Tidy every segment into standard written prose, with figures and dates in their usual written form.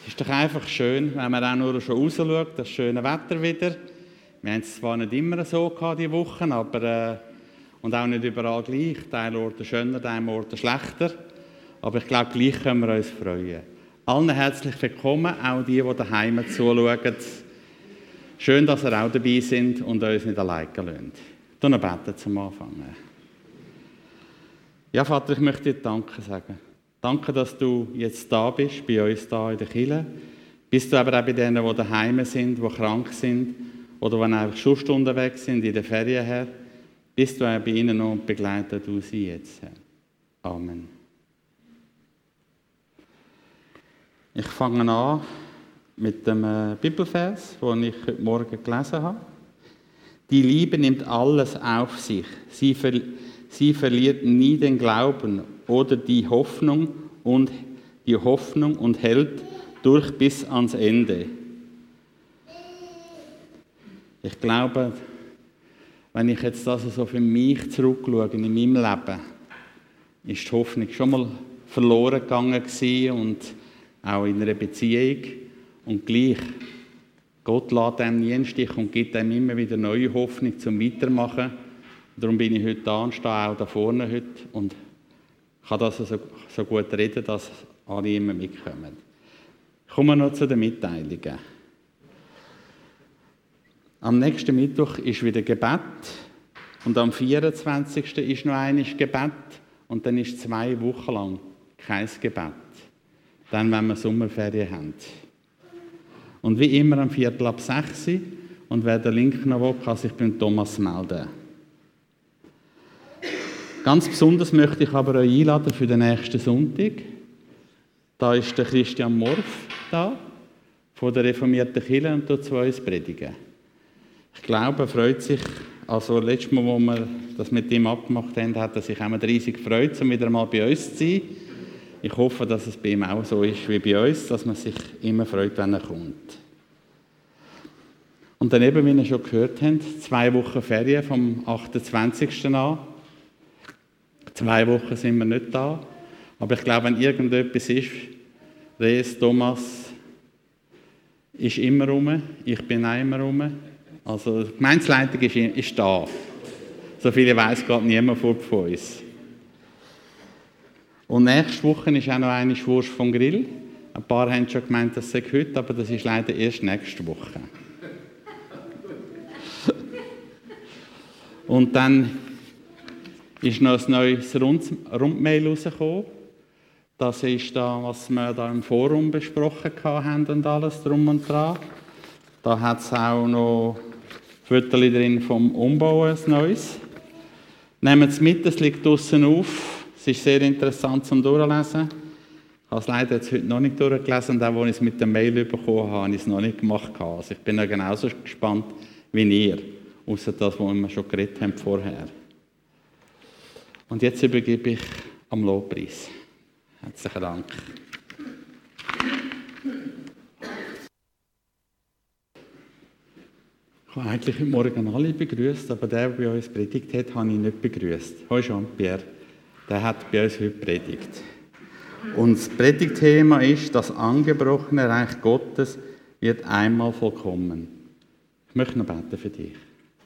Es ist doch einfach schön, wenn man auch nur schon rausschaut, das schöne Wetter wieder. Wir haben es zwar nicht immer so gehabt, die Wochen, aber und auch nicht überall gleich. Teil Orte schöner, teil Orte schlechter. Aber ich glaube, gleich können wir uns freuen. Allen herzlich willkommen, auch die daheim zuschauen. Schön, dass ihr auch dabei sind und uns nicht alleine lassen. Ich noch beten zum Anfang. Ja, Vater, ich möchte dir Danke sagen. Danke, dass du jetzt da bist, bei uns da in der Kirche. Bist du aber auch bei denen, die daheim sind, die krank sind oder die einfach schon unterwegs sind in den Ferien her. Bist du auch bei ihnen noch und begleite du sie jetzt, Herr. Amen. Ich fange an mit dem Bibelvers, den ich heute Morgen gelesen habe. Die Liebe nimmt alles auf sich. Sie verliert nie den Glauben oder die Hoffnung und hält durch bis ans Ende. Ich glaube, wenn ich jetzt das so für mich zurückschaue in meinem Leben, ist die Hoffnung schon mal verloren gegangen gewesen und auch in einer Beziehung. Und gleich, Gott lässt einem nie einen Stich und gibt einem immer wieder neue Hoffnung zum Weitermachen. Darum bin ich heute da und stehe auch da vorne heute und kann das so gut reden, dass alle immer mitkommen. Kommen wir noch zu den Mitteilungen. Am nächsten Mittwoch ist wieder Gebet und am 24. ist noch einmal Gebet und dann ist 2 Wochen lang kein Gebet. Dann, wenn wir Sommerferien haben. Und wie immer am 5:45 und wer den Link noch will, kann sich beim Thomas melden. Ganz besonders möchte ich aber euch einladen für den nächsten Sonntag. Da ist der Christian Morf da, von der reformierten Kirche und tut zu uns predigen. Ich glaube, er freut sich, also letztes Mal, wo wir das mit ihm abgemacht haben, hat er sich auch riesig gefreut, um wieder mal bei uns zu sein. Ich hoffe, dass es bei ihm auch so ist wie bei uns, dass man sich immer freut, wenn er kommt. Und dann eben, wie ihr schon gehört habt, 2 Wochen Ferien vom 28. an. 2 Wochen sind wir nicht da. Aber ich glaube, wenn irgendetwas ist, Rees, Thomas ist immer rum, ich bin auch immer rum. Also die Gemeindeleitung ist da. So viel ich weiss, geht niemand fort von uns. Und nächste Woche ist auch noch eine Wurst vom Grill. Ein paar haben schon gemeint, das sei heute, aber das ist leider erst nächste Woche. Und dann ist noch ein neues Rundmail rausgekommen. Das ist da, was wir da im Forum besprochen haben und alles drum und dran. Da hat es auch noch Fotos drin vom Umbau, ein neues. Nehmt es mit, es liegt draussen auf. Es ist sehr interessant zum Durchlesen. Ich habe es leider jetzt heute noch nicht durchgelesen und auch als ich es mit der Mail bekommen habe, habe ich es noch nicht gemacht. Also ich bin ja genauso gespannt wie ihr, außer das, was wir schon geredet haben vorher. Und jetzt übergebe ich am Lobpreis. Herzlichen Dank. Ich habe eigentlich heute Morgen alle begrüßt, aber der bei uns predigt hat, habe ich nicht begrüßt. Hallo Jean-Pierre. Der hat bei uns heute predigt. Und das Predigtthema ist, das angebrochene Reich Gottes wird einmal vollkommen. Ich möchte noch beten für dich.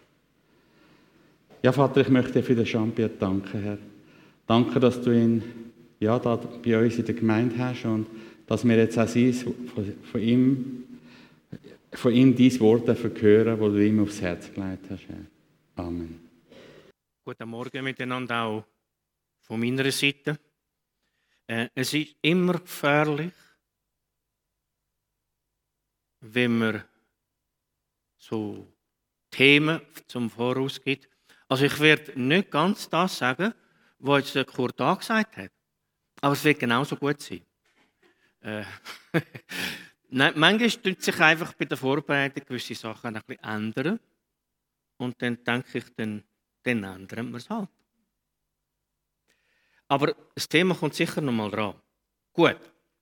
Ja, Vater, ich möchte für den Jean-Pierre danken, Herr. Danke, dass du ihn da bei uns in der Gemeinde hast und dass wir jetzt auch von ihm dein Wort hören, das du ihm aufs Herz gelegt hast, Herr. Amen. Guten Morgen miteinander auch von meiner Seite. Es ist immer gefährlich, wenn man so Themen zum Voraus gibt. Also ich werde nicht ganz das sagen, was jetzt der Kurt A. gesagt hat. Aber es wird genauso gut sein. Nein, manchmal tut sich einfach bei der Vorbereitung gewisse Sachen ein bisschen ändern. Und dann denke ich, dann ändern wir es halt. Aber das Thema kommt sicher noch mal dran. Gut.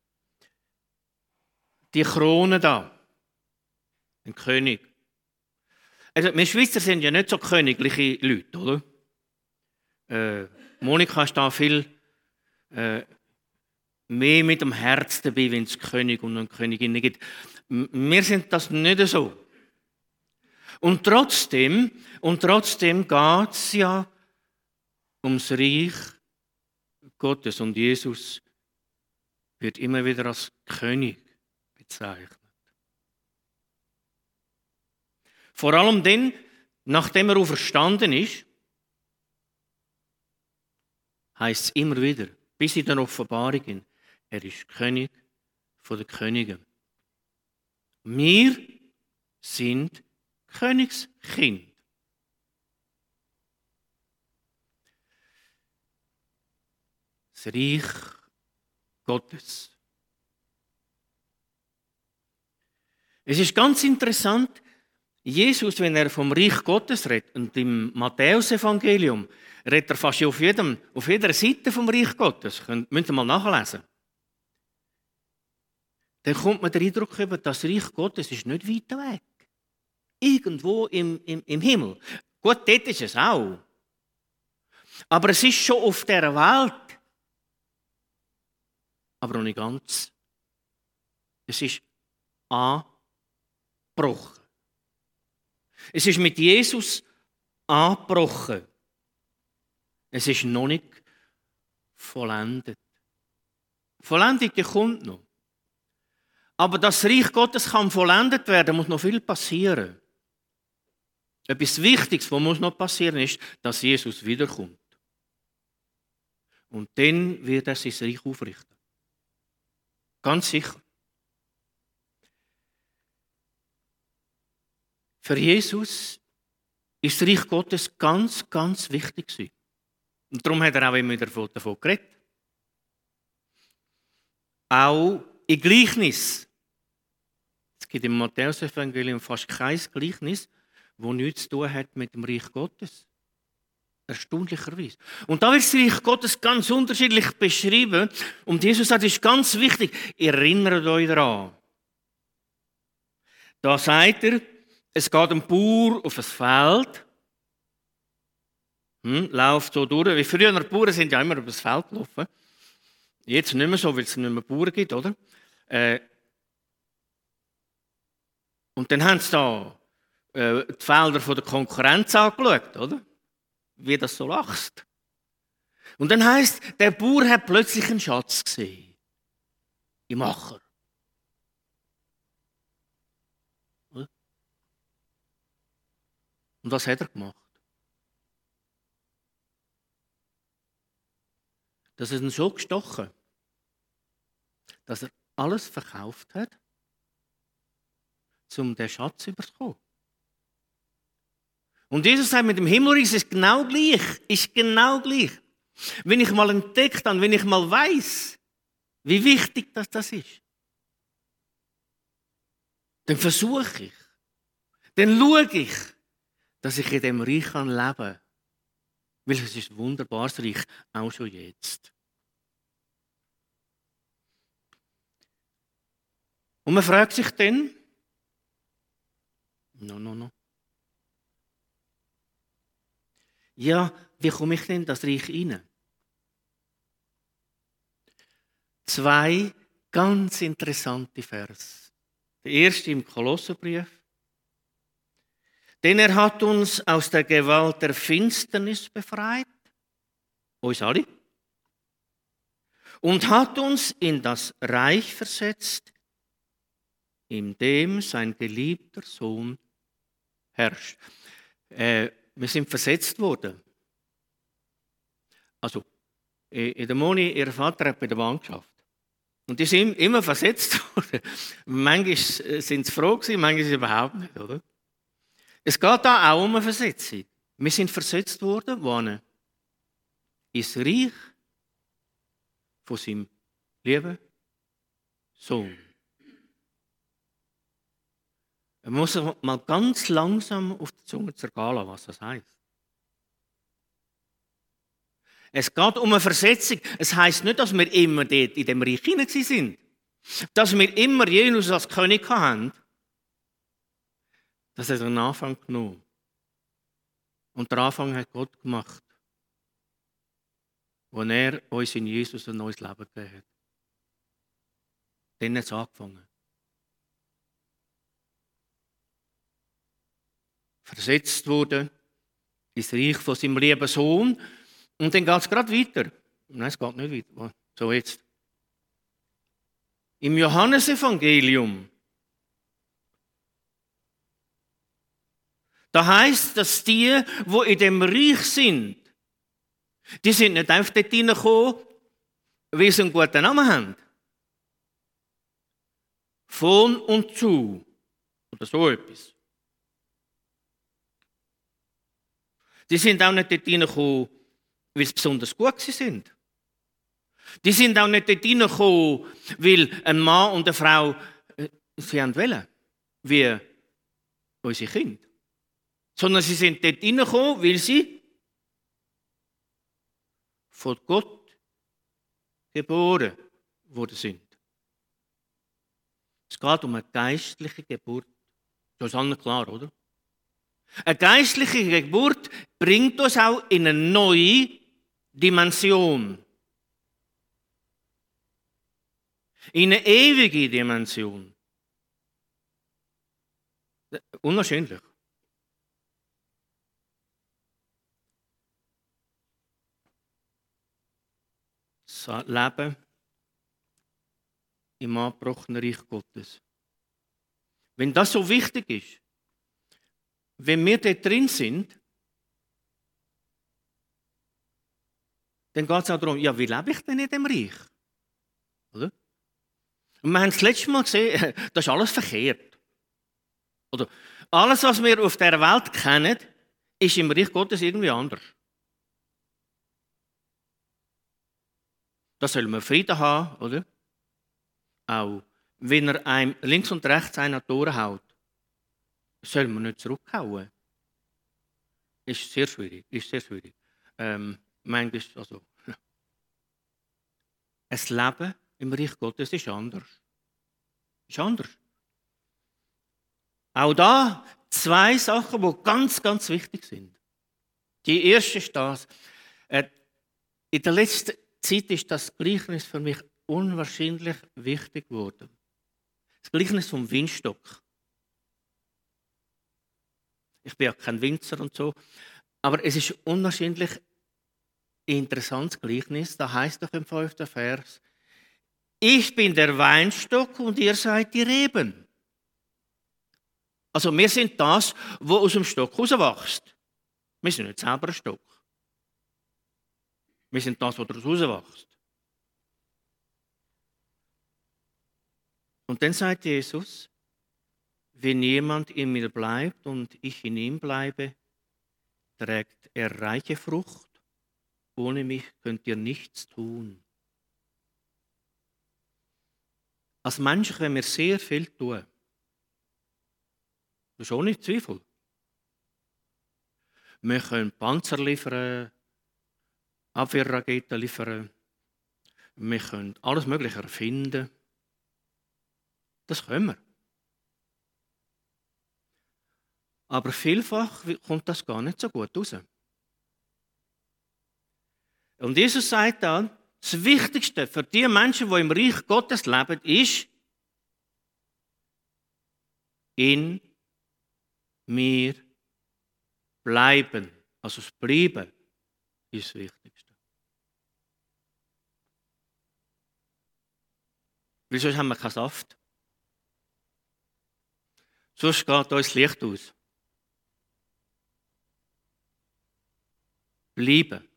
Die Krone da. Ein König. Also, wir Schweizer sind ja nicht so königliche Leute, oder? Monika ist da viel mehr mit dem Herz dabei, wenn es König und eine Königin gibt. Wir sind das nicht so. Und trotzdem geht es ja ums Reich Gottes. Und Jesus wird immer wieder als König bezeichnet. Vor allem dann, nachdem er auferstanden ist, heisst es immer wieder, bis in der Offenbarung, er ist König der Könige. Wir sind Königskind. Das Reich Gottes. Es ist ganz interessant, Jesus, wenn er vom Reich Gottes redet, und im Matthäus-Evangelium redet er fast auf jeder Seite vom Reich Gottes, müsst ihr mal nachlesen. Dann kommt man den Eindruck über, das Reich Gottes ist nicht weit weg. Irgendwo im Himmel. Gut, dort ist es auch. Aber es ist schon auf dieser Welt. Aber noch nicht ganz. Es ist angebrochen. Es ist mit Jesus angebrochen. Es ist noch nicht vollendet. Vollendet, die kommt noch. Aber das Reich Gottes kann vollendet werden, muss noch viel passieren. Etwas Wichtiges, was muss noch passieren, ist, dass Jesus wiederkommt. Und dann wird er sein Reich aufrichten. Ganz sicher. Für Jesus ist das Reich Gottes ganz, ganz wichtig gewesen. Und darum hat er auch immer davon geredet. Auch in Gleichnis. Es gibt im Matthäus-Evangelium fast kein Gleichnis, das nichts zu tun hat mit dem Reich Gottes. Erstaunlicherweise. Und da wird das Reich Gottes ganz unterschiedlich beschrieben. Und Jesus sagt, es ist ganz wichtig, erinnert euch daran. Da sagt er, es geht ein Bauer auf ein Feld, läuft so durch. Wie früher, die Bauern sind ja immer über das Feld gelaufen. Jetzt nicht mehr so, weil es nicht mehr Bauern gibt, oder? Und dann haben sie da die Felder von der Konkurrenz angeschaut, oder? Wie das so wächst. Und dann heisst, der Bauer hat plötzlich einen Schatz gesehen. Im Acker. Und was hat er gemacht? Das ist ihn so gestochen, dass er alles verkauft hat, um den Schatz zu bekommen. Und Jesus sagt, mit dem Himmelreich ist es genau gleich. Ist genau gleich. Wenn ich mal entdeckt habe, wenn ich mal weiss, wie wichtig das ist, dann versuche ich, dann schaue ich, dass ich in diesem Reich leben kann. Weil es ist ein wunderbares Reich, auch schon jetzt. Und man fragt sich dann, no. Ja, wie komme ich denn in das Reich rein? 2 ganz interessante Vers. Der erste im Kolosserbrief. Denn er hat uns aus der Gewalt der Finsternis befreit, uns alle, und hat uns in das Reich versetzt, in dem sein geliebter Sohn herrscht. Wir sind versetzt worden. Also, in der Moni, ihr Vater hat bei der Bahn geschafft. Und die sind immer versetzt worden. Manchmal sind sie froh gewesen, manchmal überhaupt nicht, oder? Es geht da auch um eine Versetzung. Wir sind versetzt worden, wohin? Ins Reich von seinem lieben Sohn. Man muss mal ganz langsam auf die Zunge zergehen lassen, was das heisst. Es geht um eine Versetzung. Es heisst nicht, dass wir immer dort in dem Reich hinein sind. Dass wir immer Jesus als König haben. Das hat einen Anfang genommen. Und der Anfang hat Gott gemacht. Wo er uns in Jesus ein neues Leben gegeben hat. Dann hat es angefangen. Versetzt wurde ins Reich von seinem lieben Sohn. Und dann geht es gerade weiter. Nein, es geht nicht weiter. So jetzt. Im Johannesevangelium. Da heisst, dass die in dem Reich sind, die sind nicht einfach dort hineingekommen, weil sie einen guten Namen haben. Von und zu. Oder so etwas. Die sind auch nicht dort hineingekommen, weil sie besonders gut sind. Die sind auch nicht dort hineingekommen, weil ein Mann und eine Frau sie wollen, wie unsere Kinder. Sondern sie sind dort hineingekommen, weil sie von Gott geboren worden sind. Es geht um eine geistliche Geburt. Das ist allen klar, oder? Eine geistliche Geburt bringt uns auch in eine neue Dimension. In eine ewige Dimension. Unwahrscheinlich. Das Leben im angebrochenen Reich Gottes. Wenn das so wichtig ist, wenn wir dort drin sind, dann geht es auch darum, ja, wie lebe ich denn in dem Reich? Oder? Und wir haben das letzte Mal gesehen, das ist alles verkehrt. Oder alles, was wir auf dieser Welt kennen, ist im Reich Gottes irgendwie anders. Da soll man Frieden haben, oder? Auch wenn er einem links und rechts einen an die Ohren haut, soll man nicht zurückhauen. Ist sehr schwierig. Manchmal, also, ein Leben im Reich Gottes ist anders. Ist anders. Auch da 2 Sachen, die ganz, ganz wichtig sind. Die erste ist das. In der letzten Zeit ist das Gleichnis für mich unwahrscheinlich wichtig geworden. Das Gleichnis vom Weinstock. Ich bin ja kein Winzer und so, aber es ist unwahrscheinlich ein interessantes Gleichnis. Da heißt doch im 5. Vers: Ich bin der Weinstock und ihr seid die Reben. Also wir sind das, was aus dem Stock rauswächst. Wir sind nicht selber ein Stock. Wir sind das, was daraus rauswächst. Und dann sagt Jesus: Wenn jemand in mir bleibt und ich in ihm bleibe, trägt er reiche Frucht. Ohne mich könnt ihr nichts tun. Als Mensch können wir sehr viel tun. Das ist auch nicht Zweifel. Wir können Panzer liefern, Abwehrraketen liefern. Wir können alles Mögliche erfinden. Das können wir. Aber vielfach kommt das gar nicht so gut raus. Und Jesus sagt dann, das Wichtigste für die Menschen, die im Reich Gottes leben, ist, in mir bleiben. Also das Bleiben ist das Wichtigste. Weil sonst haben wir keinen Saft. Sonst geht uns das Licht aus. Bleiben.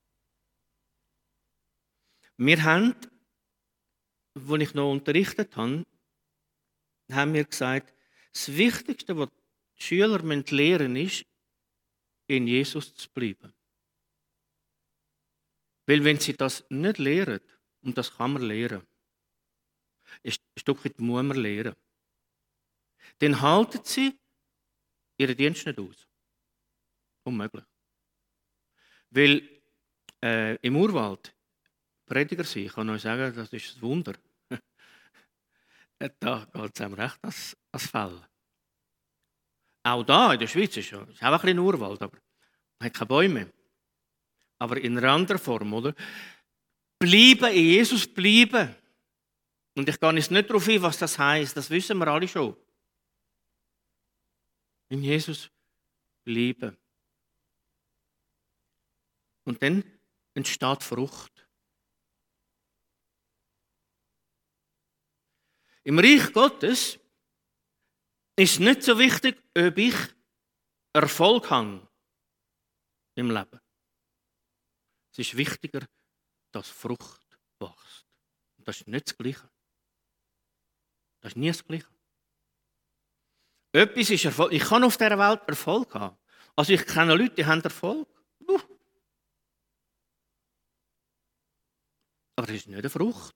Wir haben, als ich noch unterrichtet habe, haben wir gesagt, das Wichtigste, was die Schüler lernen müssen, ist, in Jesus zu bleiben. Weil wenn sie das nicht lernen, und das kann man lernen, ein Stück weit muss man lernen, dann halten sie ihren Dienst nicht aus. Unmöglich. Weil im Urwald Prediger sein, ich kann euch sagen, das ist ein Wunder. Da geht es einem recht als Fell. Auch da in der Schweiz ist es auch ein bisschen Urwald, aber man hat keine Bäume. Aber in einer anderen Form, oder? Bleiben, in Jesus bleiben. Und ich gehe jetzt nicht darauf ein, was das heisst. Das wissen wir alle schon. In Jesus bleiben. Und dann entsteht Frucht. Im Reich Gottes ist es nicht so wichtig, ob ich Erfolg habe im Leben. Es ist wichtiger, dass Frucht wächst. Und das ist nicht das Gleiche. Das ist nie das Gleiche. Etwas ist Erfolg. Ich kann auf dieser Welt Erfolg haben. Also ich kenne Leute, die haben Erfolg. Aber das ist nicht eine Frucht.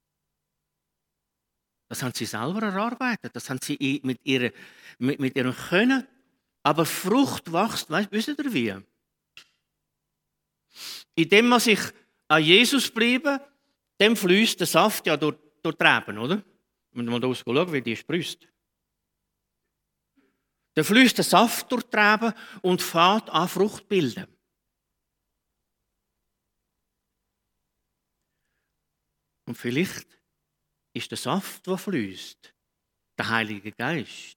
Das haben sie selber erarbeitet. Das haben sie mit ihrem Können. Aber Frucht wächst, wisst ihr wie? Indem man sich an Jesus bleibe, dem fließt der Saft ja durch die Reben, oder? Wenn man da schauen, wie die sprießt. Dann fließt der Saft durch die Reben und fängt an Frucht zu bilden. Und vielleicht ist der Saft, der fließt, der Heilige Geist.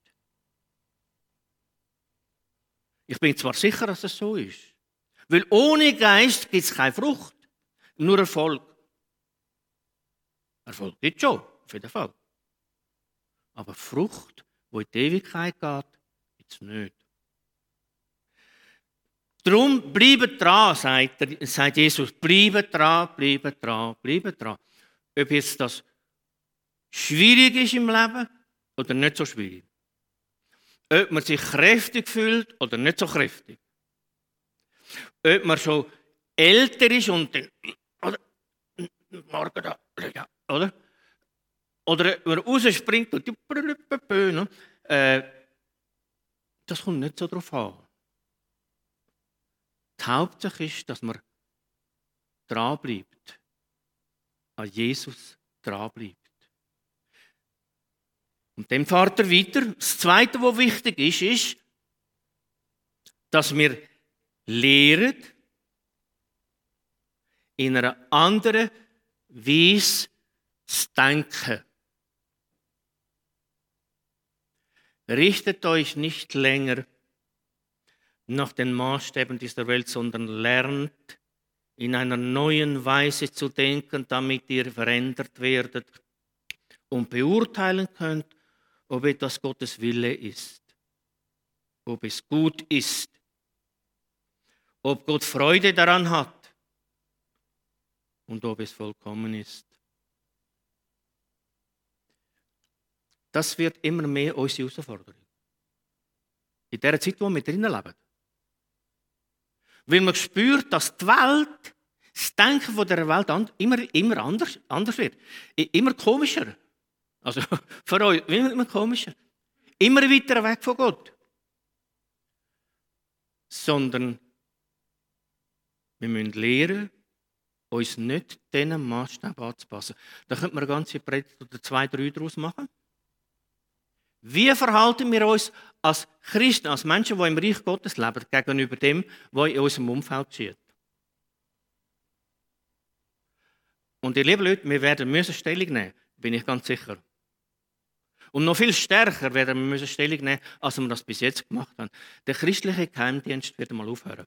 Ich bin zwar sicher, dass es so ist. Weil ohne Geist gibt es keine Frucht, nur Erfolg. Erfolg gibt es schon, auf jeden Fall. Aber Frucht, die in die Ewigkeit geht, gibt es nicht. Darum bleibt dran, sagt Jesus. Bleibt dran, bleibt dran, bleibt dran. Ob jetzt das schwierig ist im Leben oder nicht so schwierig. Ob man sich kräftig fühlt oder nicht so kräftig. Ob man schon älter ist und dann, oder, morgen da, ja, oder? Oder ob man rausspringt und das kommt nicht so drauf an. Die Hauptsache ist, dass man dranbleibt. An Jesus dranbleibt. Und dann fährt er weiter. Das Zweite, was wichtig ist, dass wir lernen, in einer anderen Weise zu denken. Richtet euch nicht länger nach den Maßstäben dieser Welt, sondern lernt, in einer neuen Weise zu denken, damit ihr verändert werdet und beurteilen könnt, ob etwas Gottes Wille ist, ob es gut ist, ob Gott Freude daran hat und ob es vollkommen ist. Das wird immer mehr unsere Herausforderung. In der Zeit, wo wir drinnen leben. Weil man spürt, dass die Welt, das Denken von der Welt immer anders wird. Immer komischer. Also für euch immer komischer. Immer weiter weg von Gott. Sondern wir müssen lernen, uns nicht diesen Maßstab anzupassen. Da könnte man eine ganze Predigt oder 2, 3 daraus machen. Wie verhalten wir uns als Christen, als Menschen, die im Reich Gottes leben, gegenüber dem, was in unserem Umfeld geschieht? Und ihr lieben Leute, wir müssen Stellung nehmen, bin ich ganz sicher. Und noch viel stärker werden wir Stellung nehmen, als wir das bis jetzt gemacht haben. Der christliche Geheimdienst wird einmal aufhören.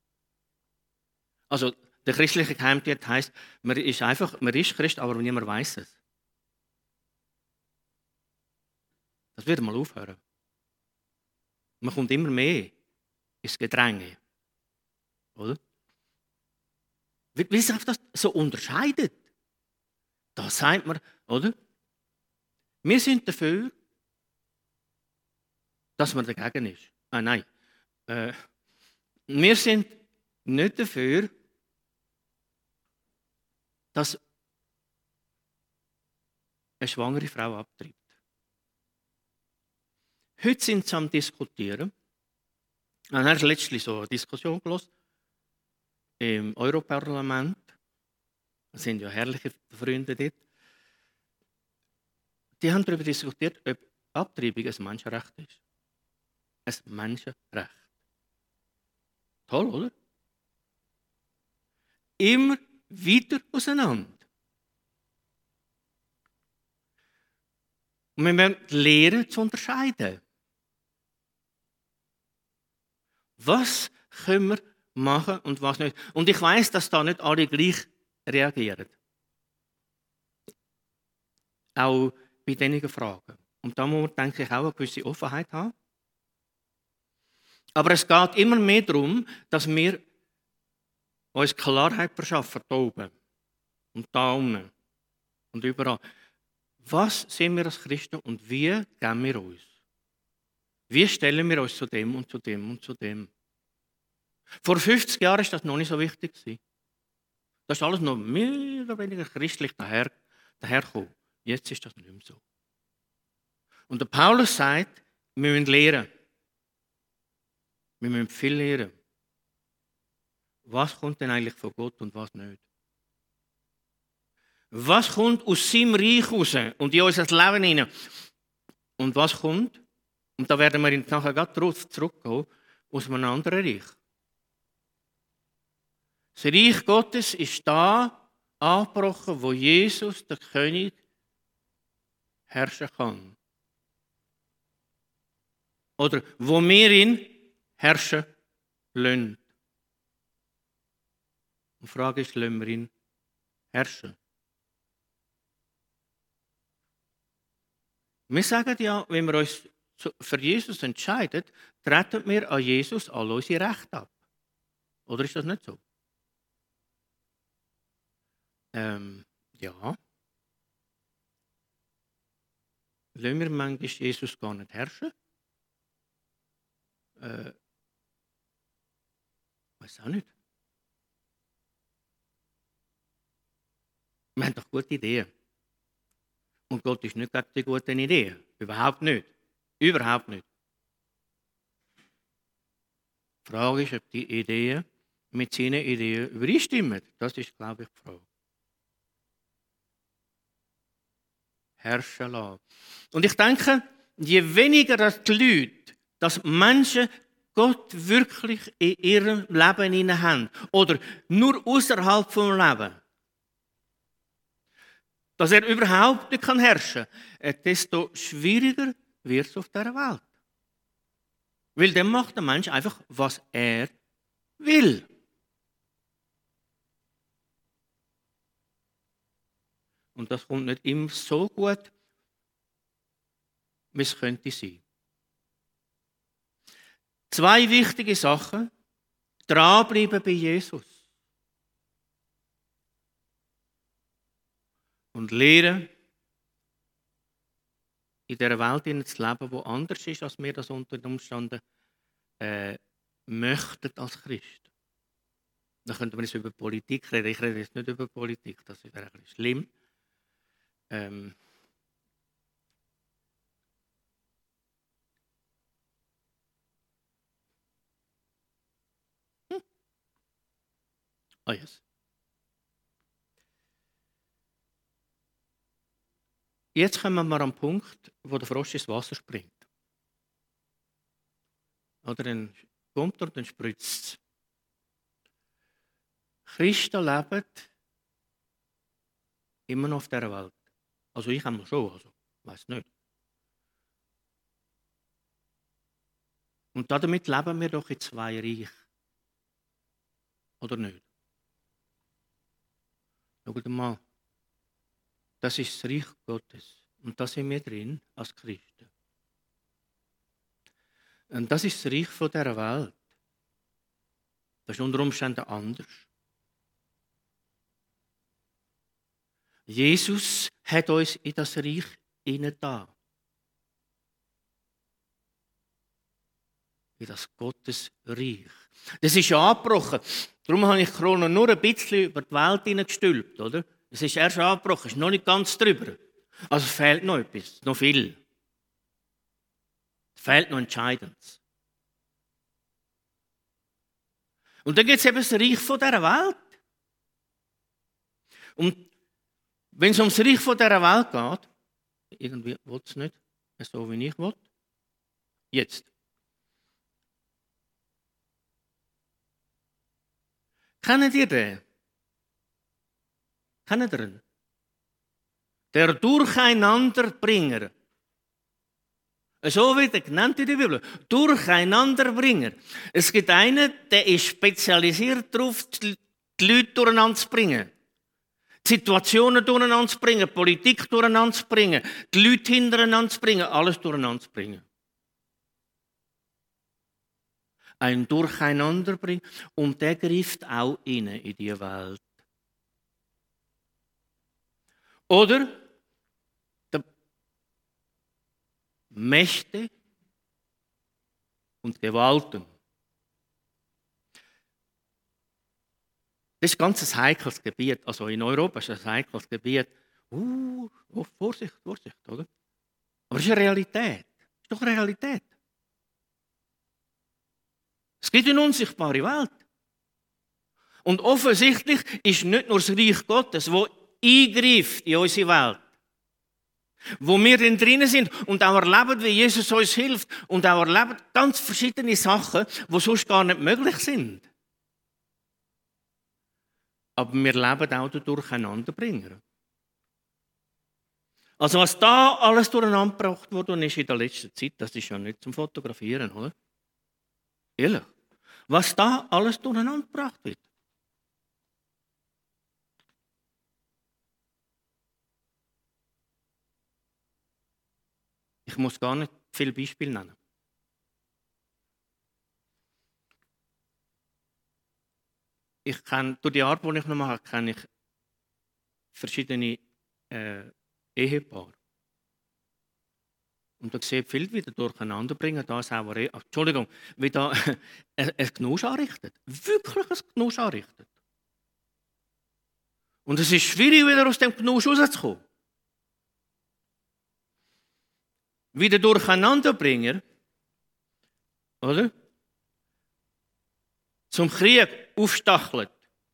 Also, der christliche Geheimdienst heisst, man ist Christ, aber niemand weiß es. Das wird mal aufhören. Man kommt immer mehr ins Gedränge. Oder? Wie sich das so unterscheidet. Da sagt man, oder? Wir sind dafür, dass man dagegen ist. Nein. Wir sind nicht dafür, dass eine schwangere Frau abtreibt. Heute sind sie am Diskutieren. Ich habe letztlich so eine Diskussion gehört im Europaparlament. Das sind ja herrliche Freunde dort. Die haben darüber diskutiert, ob Abtreibung ein Menschenrecht ist. Ein Menschenrecht. Toll, oder? Immer weiter auseinander. Und wir müssen lernen zu unterscheiden. Was können wir machen und was nicht? Und ich weiss, dass da nicht alle gleich reagieren. Auch bei diesen Fragen. Und da muss man, denke ich, auch eine gewisse Offenheit haben. Aber es geht immer mehr darum, dass wir uns Klarheit verschaffen, da oben und da unten und überall. Was sind wir als Christen und wie geben wir uns? Wie stellen wir uns zu dem und zu dem und zu dem? Vor 50 Jahren war das noch nicht so wichtig. Das ist alles noch mehr oder weniger christlich dahergekommen. Jetzt ist das nicht mehr so. Und der Paulus sagt, wir müssen lernen. Wir müssen viel lernen. Was kommt denn eigentlich von Gott und was nicht? Was kommt aus seinem Reich raus und in unser Leben hinein? Und was kommt, und da werden wir nachher gerade drauf zurückgehen, aus einem anderen Reich. Das Reich Gottes ist da angebrochen, wo Jesus, der König, herrschen kann. Oder wo wir ihn herrschen lassen. Die Frage ist, lassen wir ihn herrschen? Wir sagen ja, wenn wir uns für Jesus entscheiden, treten wir an Jesus all unsere Rechte ab. Oder ist das nicht so? Ja. Lassen wir manchmal Jesus gar nicht herrschen? Weiß auch nicht. Wir haben doch gute Ideen. Und Gott ist nicht gegen die guten Ideen. Überhaupt nicht. Überhaupt nicht. Die Frage ist, ob die Ideen mit seinen Ideen übereinstimmen. Das ist, glaube ich, die Frage. Herrschen lassen. Und ich denke, je weniger dass die Leute, dass Menschen Gott wirklich in ihrem Leben hinein haben oder nur außerhalb vom Leben, dass er überhaupt nicht herrschen kann, desto schwieriger wird es auf dieser Welt. Weil dann macht der Mensch einfach, was er will. Und das kommt nicht immer so gut, wie es könnte sein. 2 wichtige Sachen. Dranbleiben bei Jesus. Und lernen, in dieser Welt zu leben, die anders ist, als wir das unter den Umständen möchten als Christ. Dann könnte man jetzt über Politik reden. Ich rede jetzt nicht über Politik, das wäre ein bisschen schlimm. Oh yes. Jetzt kommen wir an den Punkt, wo der Frosch ins Wasser springt. Oder dann kommt er und dann spritzt es. Christen leben immer noch auf dieser Welt. Also ich habe schon, also weiß nicht. Und damit leben wir doch in 2 Reichen. Oder nicht? Schaut mal. Das ist das Reich Gottes. Und da sind wir drin als Christen. Und das ist das Reich von dieser Welt. Das ist unter Umständen anders. Jesus hat uns in das Reich hineingetan. In das Gottesreich. Das ist ja angebrochen. Darum habe ich Corona nur ein bisschen über die Welt hineingestülpt, oder? Es ist erst angebrochen, es ist noch nicht ganz drüber. Also fehlt noch etwas, noch viel. Es fehlt noch Entscheidendes. Und dann gibt es eben das Reich von dieser Welt. Und wenn es um das Reich von dieser Welt geht, irgendwie will es nicht so, wie ich will. Jetzt. Kennt ihr den? Kennt ihr ihn? Der Durcheinanderbringer. So wird er genannt in der Bibel. Durcheinanderbringer. Es gibt einen, der ist spezialisiert darauf, die Leute durcheinander zu bringen. Die Situationen durcheinander zu bringen, die Politik durcheinander zu bringen, die Leute hintereinander zu bringen, alles durcheinander zu bringen. Ein Durcheinanderbringer. Und der greift auch in die Welt. Oder die Mächte und Gewalten. Das ist ganz ein heikles Gebiet. Also in Europa ist es ein heikles Gebiet. Vorsicht, Vorsicht, oder? Aber es ist eine Realität. Es ist doch eine Realität. Es gibt eine unsichtbare Welt. Und offensichtlich ist nicht nur das Reich Gottes, das eingreift in unsere Welt. Wo wir drin sind und auch erleben, wie Jesus uns hilft und auch erleben ganz verschiedene Sachen, die sonst gar nicht möglich sind. Aber wir leben auch den Durcheinanderbringer. Also was da alles durcheinander gebracht worden ist in der letzten Zeit, das ist ja nicht zum Fotografieren, oder? Ehrlich. Was da alles durcheinander gebracht wird. Ich muss gar nicht viele Beispiele nennen. Durch die Art, die ich noch mache, kenne ich verschiedene Ehepaare. Und da sehe ich viel wieder durcheinander bringen, da Sauerei, Entschuldigung, wie da ein Genusch anrichtet. Wirklich ein Genusch anrichtet. Und es ist schwierig, wieder aus dem Genusch rauszukommen. Wie der Durcheinanderbringer, oder? Zum Krieg aufstachelt.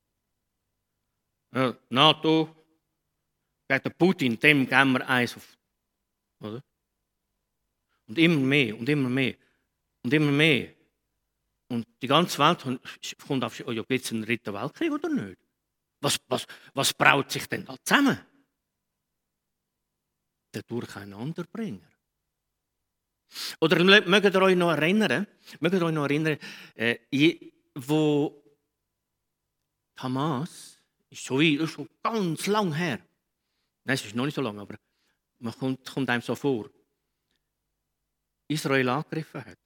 Ja, NATO, gegen den Putin, dem geben wir eins auf. Oder? Und immer mehr und immer mehr und immer mehr. Und die ganze Welt kommt auf, oh ja, gibt es einen dritten Weltkrieg oder nicht? Was braut sich denn da zusammen? Der Durcheinanderbringer. Oder mögt ihr euch noch erinnern, wo Hamas, ist schon ganz lang her, nein, es ist noch nicht so lange, aber man kommt einem so vor, Israel angegriffen hat.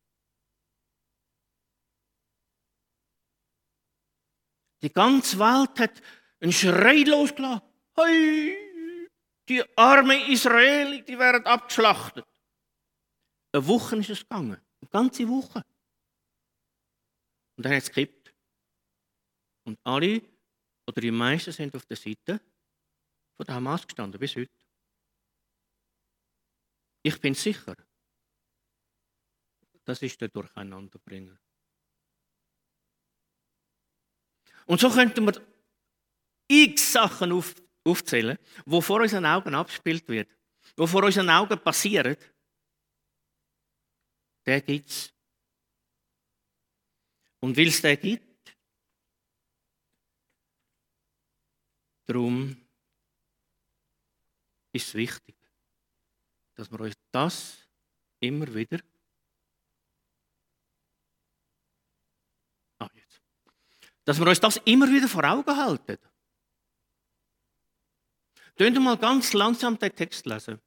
Die ganze Welt hat einen Schrei losgelassen. Hey, die armen Israelis, die werden abgeschlachtet. Eine Woche ist es gegangen. Eine ganze Woche. Und dann hat es gekippt. Und alle, oder die meisten, sind auf der Seite von der Hamas gestanden, bis heute. Ich bin sicher, das ist der Durcheinanderbringer. Und so könnten wir x Sachen aufzählen, die vor unseren Augen abgespielt wird, die vor unseren Augen passieren. Der gibt es. Und weil es den gibt, darum ist es wichtig, dass wir uns das immer wieder vor Augen halten. Könnt ihr mal ganz langsam den Text lesen.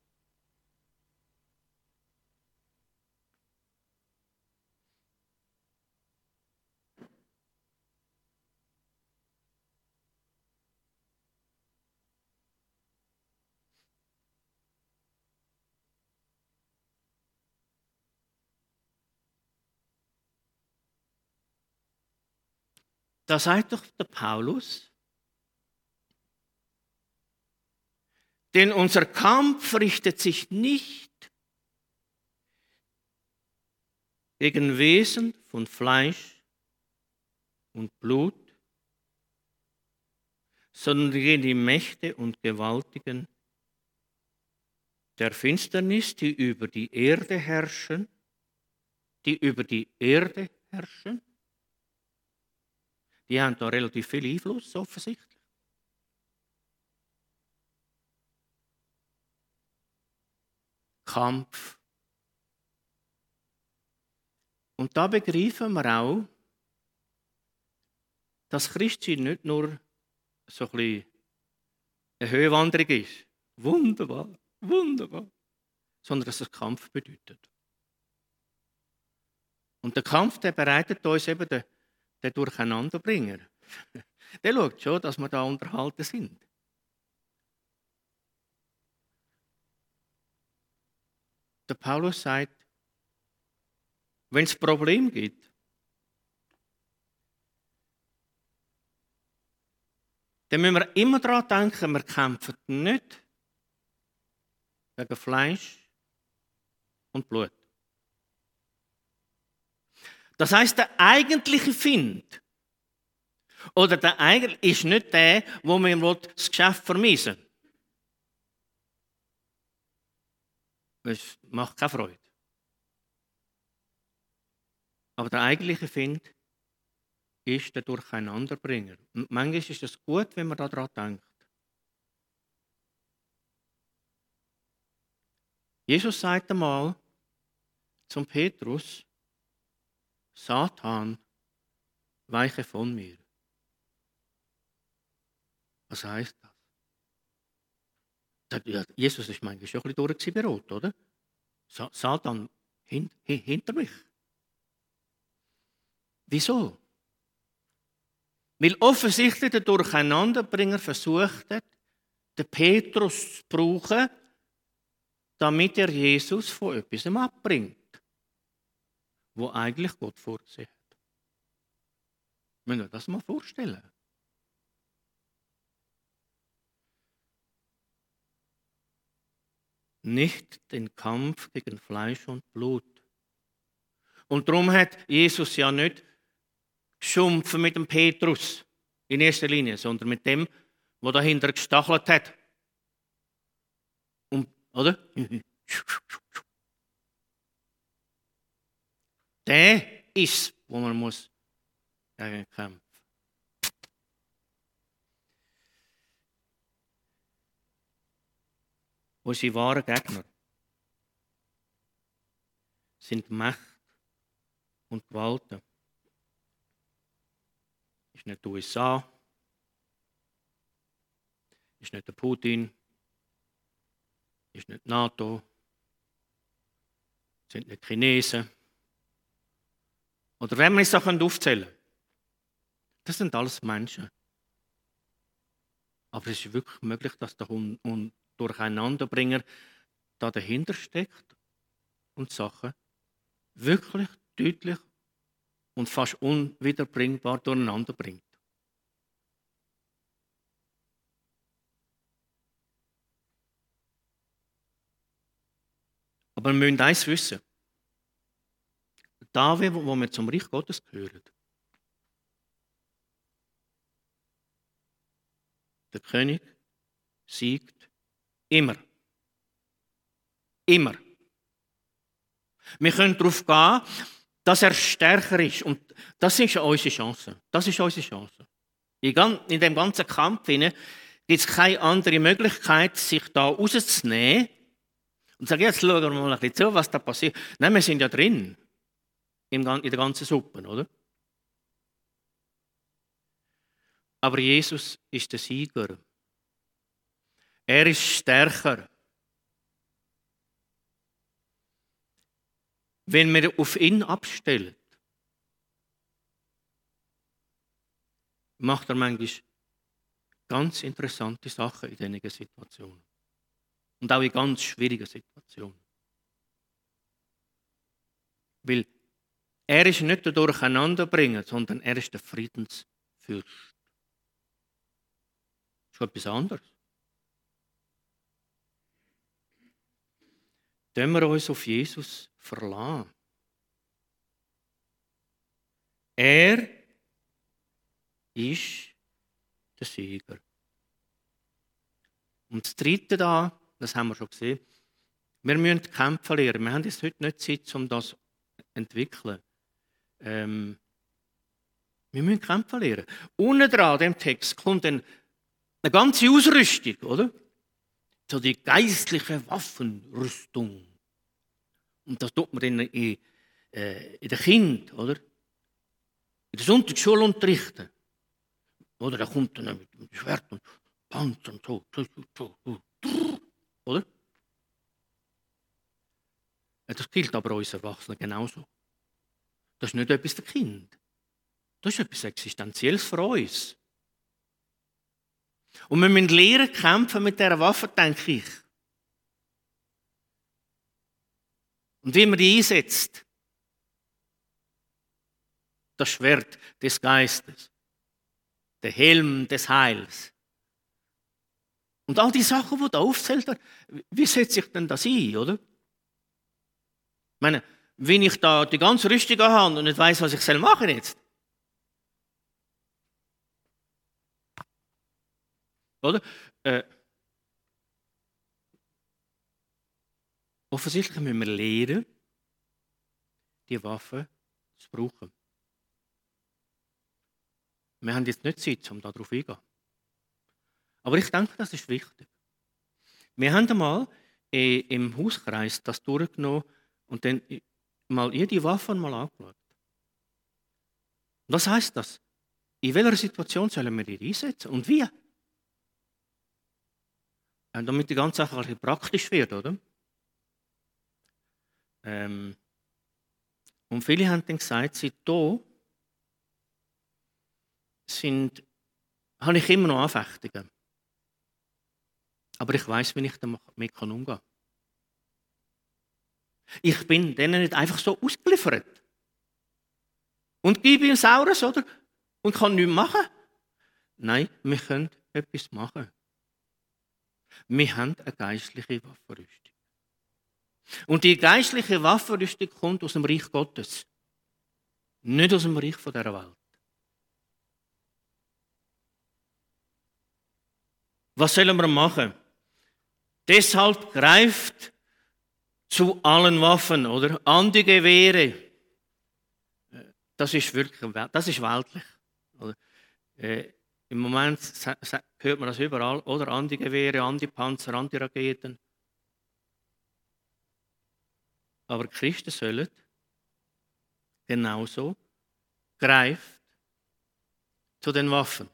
Da sagt doch der Paulus, denn unser Kampf richtet sich nicht gegen Wesen von Fleisch und Blut, sondern gegen die Mächte und Gewaltigen der Finsternis, die über die Erde herrschen, Die haben da relativ viel Einfluss, offensichtlich. Kampf Und da begreifen wir auch, dass Christsein nicht nur so ein bisschen eine Höhenwanderung ist. Wunderbar, wunderbar. Sondern dass es Kampf bedeutet. Und der Kampf, der bereitet uns eben den Durcheinanderbringer. Der schaut schon, dass wir da unterhalten sind. Der Paulus sagt, wenn es Probleme gibt, dann müssen wir immer daran denken, wir kämpfen nicht gegen Fleisch und Blut. Das heisst, der eigentliche Find oder der eigentliche ist nicht der, wo man das Geschäft vermiesen will. Das macht keine Freude. Aber der eigentliche Find ist der Durcheinanderbringer. Und manchmal ist es gut, wenn man daran denkt. Jesus sagt einmal zum Petrus, Satan, weiche von mir. Was heisst das? Ja, Jesus ist manchmal schon ein bisschen durch bei Rot, oder? Satan, hinter mich. Wieso? Weil offensichtlich der Durcheinanderbringer versucht hat, den Petrus zu brauchen, damit er Jesus von etwas abbringt, wo eigentlich Gott vorgesehen hat. Müssen wir das mal vorstellen? Nicht den Kampf gegen Fleisch und Blut. Und darum hat Jesus ja nicht geschumpfen mit dem Petrus in erster Linie, sondern mit dem, der dahinter gestachelt hat. Oder? Der ist, wo man muss gegen kämpfen. Unsere wahren Gegner sind Macht und Gewalten. Ist nicht die USA, ist nicht der Putin, ist nicht die NATO, sind nicht die Chinesen. Oder wenn wir es so aufzählen können. Das sind alles Menschen. Aber es ist wirklich möglich, dass der Durcheinanderbringer da dahinter steckt und Sachen wirklich deutlich und fast unwiederbringbar durcheinander bringt. Aber wir müssen eins wissen. Da, wo wir zum Reich Gottes gehören, der König siegt immer. Immer. Wir können darauf gehen, dass er stärker ist. Und das ist unsere Chance. Das ist unsere Chance. In dem ganzen Kampf gibt es keine andere Möglichkeit, sich da rauszunehmen und zu sagen, jetzt schauen wir mal ein bisschen zu, was da passiert. Nein, wir sind ja drin. In der ganzen Suppe, oder? Aber Jesus ist der Sieger. Er ist stärker. Wenn wir auf ihn abstellen, macht er manchmal ganz interessante Sachen in diesen Situationen. Und auch in ganz schwierigen Situationen. Weil er ist nicht der Durcheinanderbringer, sondern er ist der Friedensfürst. Das ist etwas anderes. Wenn wir uns auf Jesus verlassen. Er ist der Sieger. Und das Dritte da, das haben wir schon gesehen, wir müssen kämpfen lernen. Wir haben jetzt heute nicht Zeit, um das zu entwickeln. Wir müssen kämpfen lernen. Unten dran, dem Text, kommt dann eine ganze Ausrüstung, oder? So die geistliche Waffenrüstung. Und das tut man dann in in den Kind, oder? In der Sonntagsschule unterrichten. Oder da kommt dann mit dem Schwert und Panzer und so. Oder? Das gilt aber uns Erwachsenen genauso. Das ist nicht etwas für Kind. Das ist etwas Existenzielles für uns. Und wir müssen lernen, kämpfen mit dieser Waffe, denke ich. Und wie man die einsetzt. Das Schwert des Geistes. Der Helm des Heils. Und all die Sachen, die da aufzählt werden, wie setze ich denn das ein, oder? Ich meine, wenn ich da die ganze Rüstung habe und nicht weiss, was ich machen soll jetzt. Oder? Offensichtlich müssen wir lernen, die Waffe zu brauchen. Wir haben jetzt nicht Zeit, um darauf einzugehen. Aber ich denke, das ist wichtig. Wir haben einmal im Hauskreis das durchgenommen und dann mal jede Waffe mal angeschaut. Was heisst das? In welcher Situation sollen wir die einsetzen und wie? Damit die ganze Sache ein bisschen praktisch wird, oder? Und viele haben dann gesagt, seitdem habe ich immer noch Anfechtungen. Aber ich weiss, wie ich damit umgehen kann. Ich bin denen nicht einfach so ausgeliefert. Und gebe ihm Saures, oder? Und kann nichts machen. Nein, wir können etwas machen. Wir haben eine geistliche Waffenrüstung. Und die geistliche Waffenrüstung kommt aus dem Reich Gottes. Nicht aus dem Reich dieser Welt. Was sollen wir machen? Deshalb greift zu allen Waffen, oder? An die Gewehre. Das ist wirklich, das ist weltlich. Oder? Im Moment hört man das überall, oder? An die Gewehre, an die Panzer, an die Raketen. Aber Christen sollen genauso greift zu den Waffen.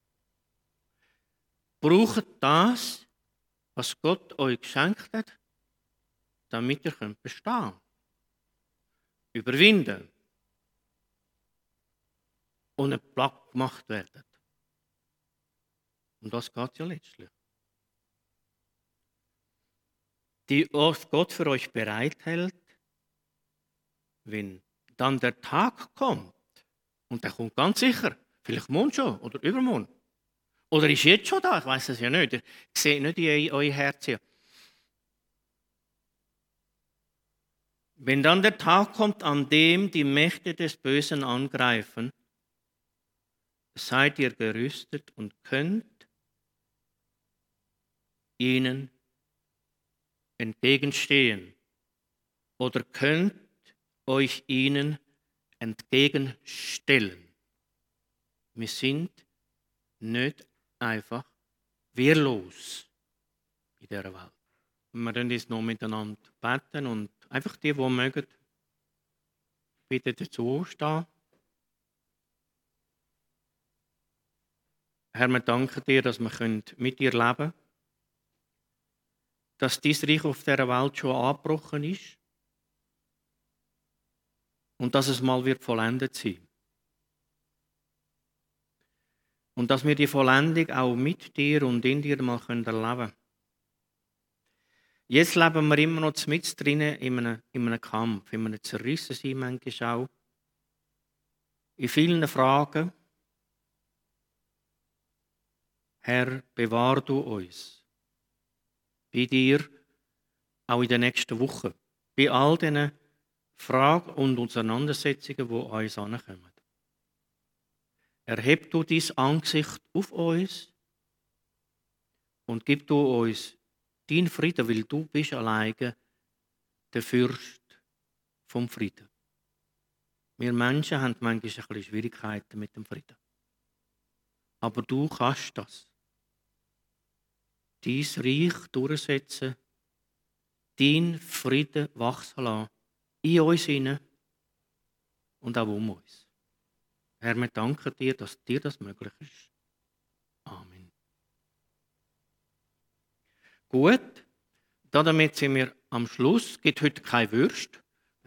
Braucht das, was Gott euch geschenkt hat, damit ihr bestehen könnt. Überwinden. Und nicht platt gemacht werden. Und das geht ja letztlich. Die Gott für euch bereithält, wenn dann der Tag kommt, und der kommt ganz sicher, vielleicht morgen schon oder übermorgen, oder ist jetzt schon da, ich weiß es ja nicht, ich sehe nicht in euer Herz hier. Wenn dann der Tag kommt, an dem die Mächte des Bösen angreifen, seid ihr gerüstet und könnt ihnen entgegenstehen oder könnt euch ihnen entgegenstellen. Wir sind nicht einfach wehrlos in dieser Welt. Wir können jetzt noch miteinander beten und einfach die mögen, bitte dazu stehen. Herr, wir danken dir, dass wir mit dir leben können, dass dein Reich auf dieser Welt schon angebrochen ist und dass es mal wird vollendet sein. Und dass wir die Vollendung auch mit dir und in dir mal erleben können. Jetzt leben wir immer noch mit drinnen in einem Kampf, in einem Zerrissensein manchmal auch. In vielen Fragen. Herr, bewahr du uns. Bei dir, auch in den nächsten Wochen. Bei all diesen Fragen und Auseinandersetzungen, die an uns ankommen. Erheb du dein Angesicht auf uns und gib du uns deinen Frieden, weil du bist alleine der Fürst vom Frieden. Wir Menschen haben manchmal ein bisschen Schwierigkeiten mit dem Frieden. Aber du kannst das. Dein Reich durchsetzen, dein Frieden wachsen lassen, in uns hinein und auch um uns. Herr, wir danken dir, dass dir das möglich ist. Amen. Gut, damit sind wir am Schluss. Es gibt heute keine Würst.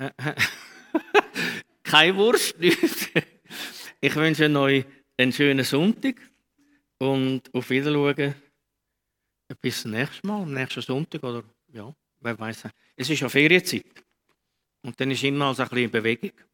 Keine Wurst. Ich wünsche euch einen schönen Sonntag und auf Wiedersehen. Bis zum nächsten Mal, am nächsten Sonntag oder ja, wer weiß. Es ist ja Ferienzeit und dann ist immer so ein bisschen Bewegung.